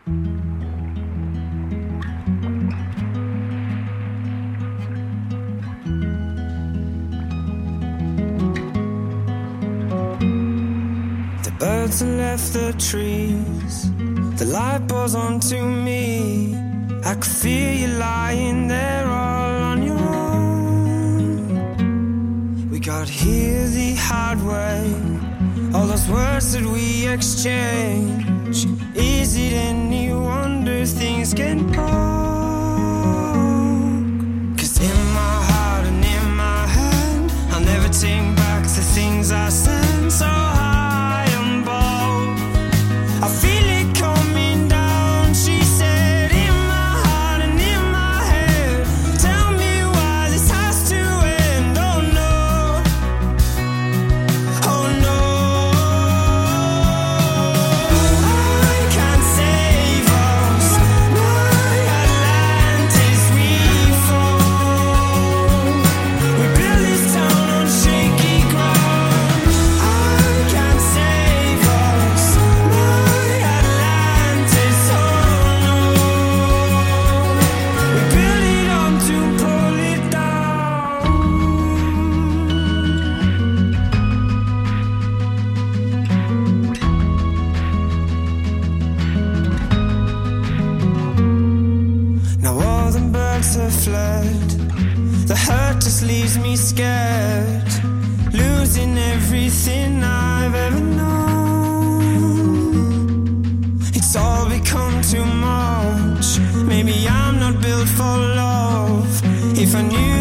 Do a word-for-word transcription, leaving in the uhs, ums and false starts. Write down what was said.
The birds have left the trees, the light pours onto me. I could feel you lying there all on your own. We got here the hard way, all those words that we exchange. Is it any wonder things get broke? Cause in my heart and in my head, I'll never take back the things I said. So high and bold, I feel it coming down. She said, in my heart and in my head, tell me why this has to end. Oh no, oh no, I can't save us. My Atlantis, we fall. We build this town on shaky ground. I can't save us. My Atlantis, oh no. We build it on to pull it down. Now all the birds have fled, the hurt just leaves me scared, losing everything I've ever known. It's all become too much. Maybe I'm not built for love. If I knew